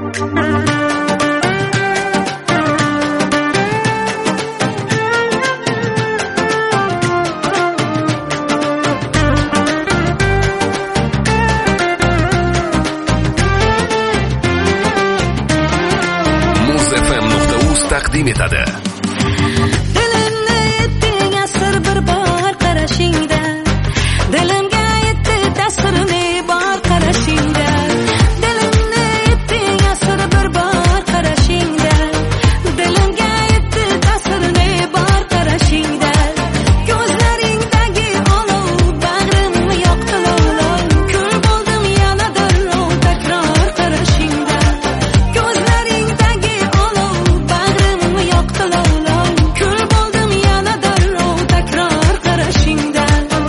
Muz.fm.uz taqdim etadi. Dilimni etding asir bir bor qarashingda, dilimga yetdi ta'sirini bor qarashingda. Dilimni etding asir bir bor qarashingda, dilimga yetdi ta'sirini bor qarashingda. Ko'zlaringdagi olov bag'rimni yoqdi lovlov, kul bo'ldim yana darrov takror qarashingda. Ko'zlaringdagi olov bag'rimni yoqdi lovlov, kul bo'ldim yana darrov takror qarashingda.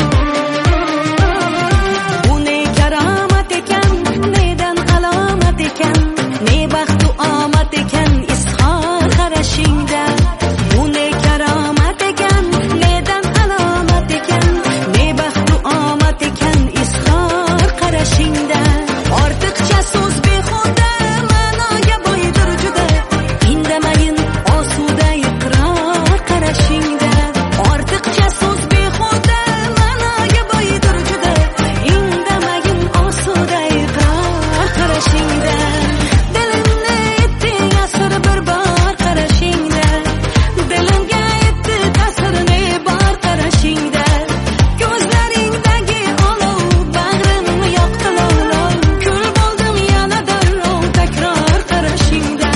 Bu ne karomat ekan, nedan alomat ekan, ne baxtu omad ekan izhor qarashingda. Bu ne karomat ekan, nedan alomat ekan, ne baxtu omad ekan izhor qarashingda. Ortiqcha so'z behuda ma'noga boydir juda, indamayin osuda iqror qarashingda. Ortiqcha so'z behuda ma'noga boydir juda, indamayin osuda iqror qarashingda. Dilimni etding asir bir bor qarashingda, dilimga yetdi ta'sirini bor qarashingda. Ko'zlaringdagi olov bag'rimni yoqdi lovlov, kul bo'ldim yana darrov takror qarashingda.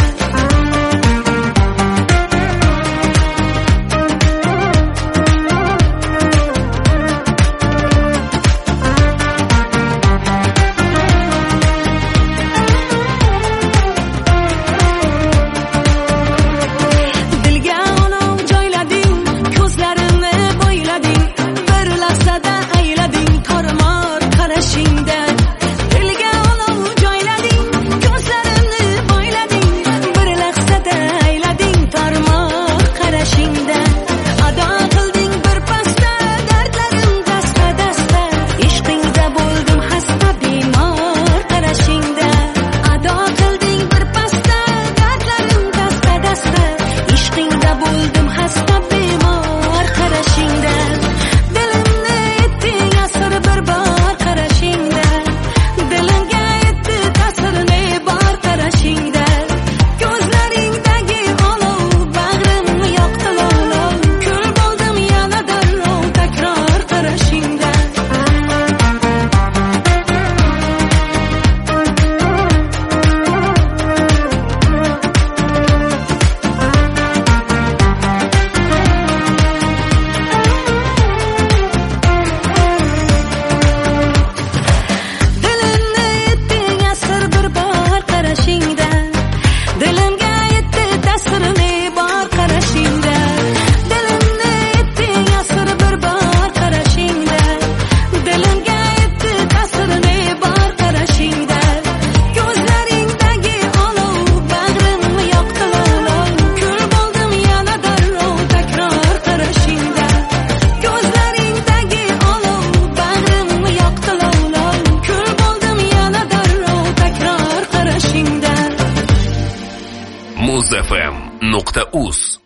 Dilga olov joylading, ko'zlarimni bo'ylading, bir lahzada aylading tormor qarashingda. Dilga olov joylading, ko'zlarimni bo'ylading, bir lahzada aylading tormor qarashingda. Ado qilding bir pasda dardlarim dasta-dasta, ishqingda bo'ldim hasta bemor qarashingda. Ado qilding bir pasda dardlarim dasta-dasta, ishqingda bo'ldim hasta bemor qarashingda. Dilimni etding asir bir bor qarashingda, dilimga yetdi ta'sirini bor qarashingda. Ko'zlaringdagi olov bag'rimni yoqdi lovlov, kul bo'ldim yana darrov takror qarashingda. Dilimni etding asir bir bor qarashingda, dilimga yetdi ta'sirini bor qarashingda. Dilimni etding asir bir bor qarashingda, dilimga yetdi ta'sirini bor qarashingda. Ko'zlaringdagi olov bag'rimni yoqdi lovlov, kul bo'ldim yana darrov takror qarashingda. Ko'zlaringdagi olov bag'rimni yoqdi lovlov, kul bo'ldim yana darrov takror qarashingda. Muz.fm.uz